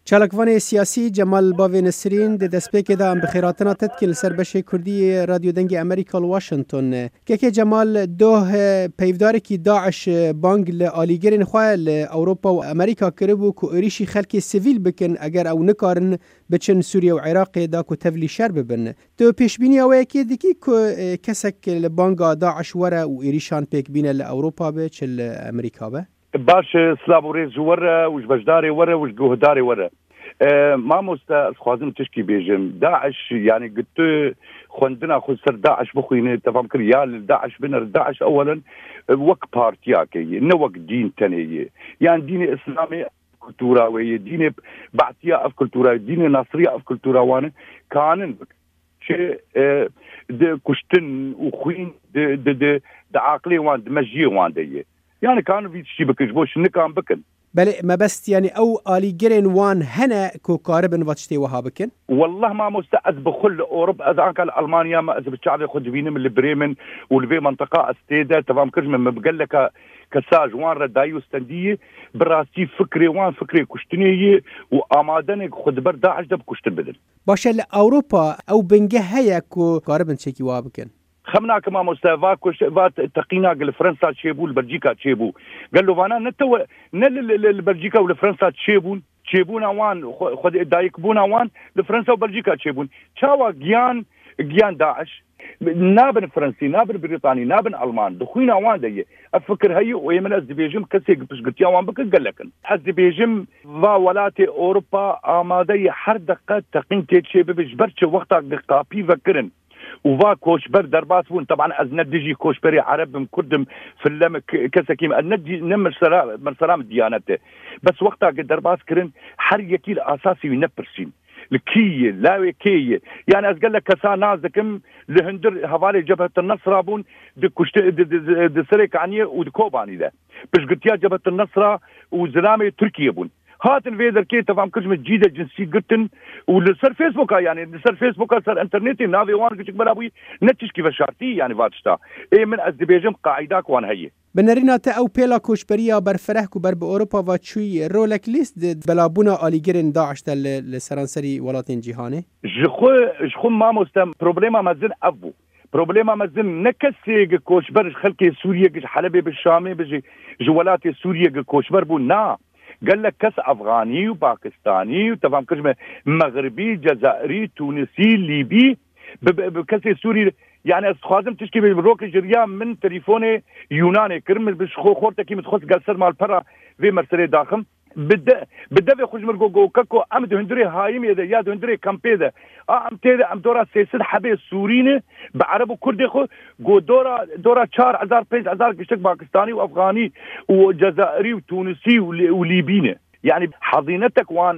چالکوان سیاسی جمال باوی نسرین د دسپیک دا ام بخیراتنا تدکل سربش کردی رادیو دنگ امریکا واشنطن که جمال دوه پیفداری کی داعش بانگ لآلیگرین خواه لأوروپا و امریکا کربو که ایریشی خلک سیویل بکن اگر او نکارن بچن سوریه و عراق دا که تفلی شر ببن. تو پیشبینی اوه که دیکی که کسک لبانگا داعش وره و ایریشان پیک بینه لأوروپا به چل امریکا به؟ باش سلابو ريز ورا وش بجداري ورا وش جهداري ورا ما مستا خوازم تشكي بيجم داعش يعني قلت خوندنا خسر داعش بخوين تفهم كريال داعش بنر داعش اولا وك بارتياكي نوك دين تاني يعني دين اسلامي كلتورا وهي دين بعتيا اف كلتورا دين ناصريه اف كلتورا وانا كانن شيء د كشتن وخوين د عقلي وان دمجي وان دي يعني كانوا في شيء بكجبوش نكام بكن بله ما بس يعني او آليجرين وان هنا كو قاربن واتشتي وها بكن والله ما مستعد بخل اوروبا اذا كان المانيا ما اذا بتشعب خد بيني من البريمن والبي منطقه استيدا تمام كرج من بقلك كساج وان ردايو استنديه براسي فكري وان فكري كشتنيه وامادنك خد برداعش دب كشت بدل باشه اوروبا او بنجه هيا كو قاربن تشكي وها بكن خمنا كما مستوى كوش فات تقينا قال فرنسا تشيبو البلجيكا تشيبو قال له فانا نتو نل البلجيكا والفرنسا تشيبونا وان خد دايكبونا وان لفرنسا وبلجيكا تشيبون شاوا جيان داعش نابن فرنسي نابن بريطاني نابن المان دخوينا وان دي افكر هي ويمن ازدبيجم كسي بس قلت يا وان بك قال لك ازدبيجم ولاتي اوروبا امادي حردقه تقين تشيب بجبرش وقتها قابي فكرن وفا كوشبر درباس بون طبعا از ندجي كوشبري عرب مكردم في اللم كسكيم الندجي نمر سلام ديانته بس وقتها درباس كرن حريكي الاساسي ينبرسين الكية لاوي كية يعني از قال لك كسا نازكم لهندر هفالي جبهة النصرة بون دي سريك عنيه ودكوباني ده بش قلت يا جبهة النصرة وزلامي تركيا بون هاتن فيدر كي تفهم كلمة جديدة جنسي قلتن ولسر فيسبوك يعني لسر فيسبوك سر انترنتي نافي وان كتك برابوي نتش كيف شارتي يعني فاتشتا اي من ازدبيجم قاعداك وان هي بنرينا تا او بيلا كوشبريا برفرح كو برب اوروبا واتشوي رولك ليست بلابونا آليجرين داعش تل لسرانسري ولاتين جهاني جخو ما مستم بروبليما مازن ابو بروبليما مازن نكسي كوشبر خلكي سوريا حلبي بالشامي بيجي جولاتي سوريا كوشبر بو نا قال لك كاس افغاني وباكستاني وتفهم كلمه مغربي جزائري تونسي ليبي بكاس سوري يعني خازم تشكي بالروك جريا من تليفوني يوناني كرمل بشخو خورتكي متخص قال مال برا في مرسلي داخم بدا في خوش مرغو كاكو امد هندري هايم يا هندري كامبيدا ام تيدا ام دورا سيسد حبي سورينه بعرب وكردي خو جو دورا 4000 5000 كشك باكستاني وافغاني وجزائري وتونسي وليبينه يعني حضينتك وان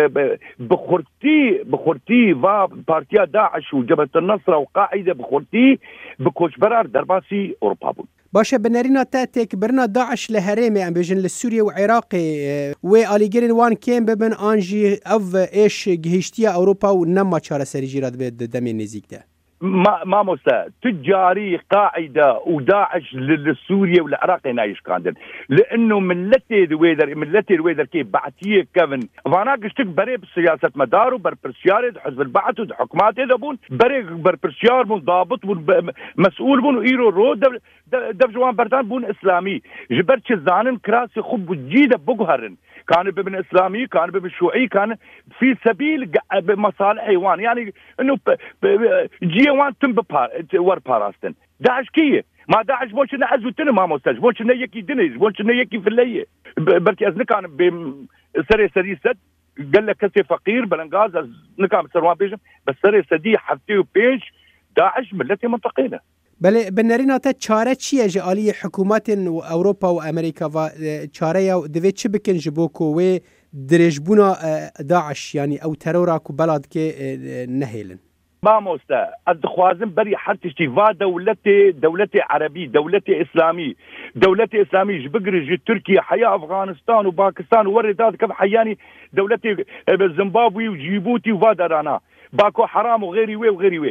بخورتي فا بارتيا داعش وجبهة النصرة وقاعدة بخورتي بكوش برار درباسي اوروبا بون باشه بنرينا تاتيك برنا داعش لهريمي ام بيجن للسوريا وعراقي واليجرين وان كين ببن انجي اف ايش جهشتيا اوروبا ونما چاره سري جيرات بيد دمي نزيك ده ما موسى تجاري قاعدة وداعش للسوريا والعراق نايش كاندن لأنه ملتي الويدر كيف بعتيه كيفن فانا قشتك بري بسياسة مدارو بربرسيار حزب البعث وحكومات إذا بون بري بربرسيار بون ضابط بون مسؤول بون إيرو رو دب جوان بردان بون إسلامي جبرتش الزانن كراسي خب جيدة بقهرن كان بابن إسلامي كان بابن شيوعي كان في سبيل مصالح حيوان يعني إنه جيوان تم ور باراستن داعش كيه ما داعش بوش نعزو تن ما مستج بوش نيكي دنيز بوش نيكي في الليل بركي أزن كان بسري سد قال لك كسي فقير بلنغاز نكام سروان بيجم بس سري سدي حفتي بيش داعش ملتي منطقينا بله بنرينا تا چاره چیه جالی حکومت اوروپا و امریکا و چاره دوی چه بکن جبوکو و درجبونا داعش يعني او ترورا کو بلاد که نهیلن ما موستا الخوازم بري حرتشتي فا دولتي عربي دولتي اسلامي جبقري تركيا حياة افغانستان وباكستان ورداد كيف حياني دولتي زيمبابوي وجيبوتي وفا درانا باكو حرام وغيري وي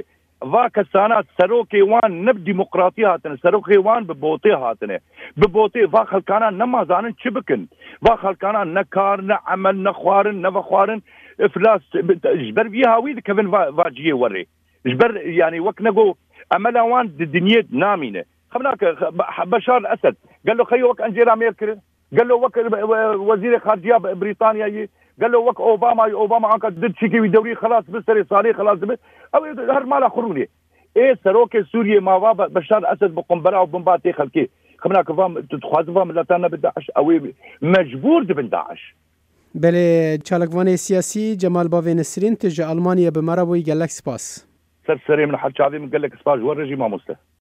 va كسانات سروكي وان نب ديمقراطية هاتن سروكي وان ببوطي هاتن ببوطي va خلقانا نما زانن شبكن va خلقانا نكار نعمل نخوارن نفخوارن افلاس جبر بيها ويد كفن فاجيه وري جبر يعني وك نقو املا وان الدنيا نامينه خبناك بشار الاسد قال له خيو وك انجيلا ميركل قال له وك وزير خارجيه بريطانيا قال له وك اوباما عنك ضد شيكي دوري خلاص بسري صاري خلاص او هر مال اخروني ايه سروك سوريا ما بشار الاسد بقنبله وبمباتي خلكي خبناك فام تخواز فام لاتانا بداعش او مجبور دبن داعش بله چالکوان سیاسی جمال باوی نسرین تجا آلمانیا به مرا وی گلک سپاس سر سري من حد شعبي من قال لك سباج ورجي ما مسته